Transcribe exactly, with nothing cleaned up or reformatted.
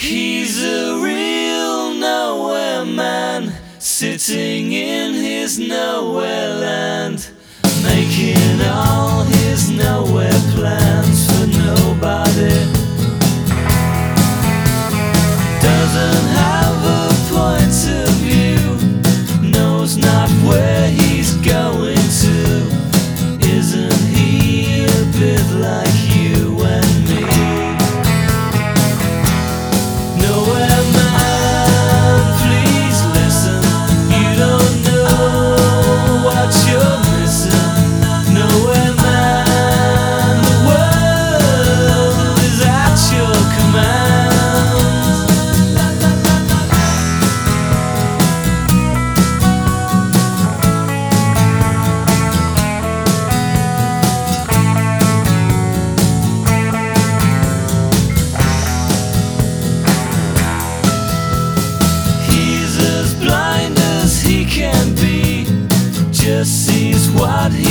He's a real nowhere man, sitting in his nowhere land, making all his nowhere plans for nobody. Doesn't have a point of view, knows not where he's going to. Isn't he a bit like you and me? Nowhere man, please listen. You don't know what you're missing. Nowhere man, the world is at your command. He's as blind as he can be, just sees what he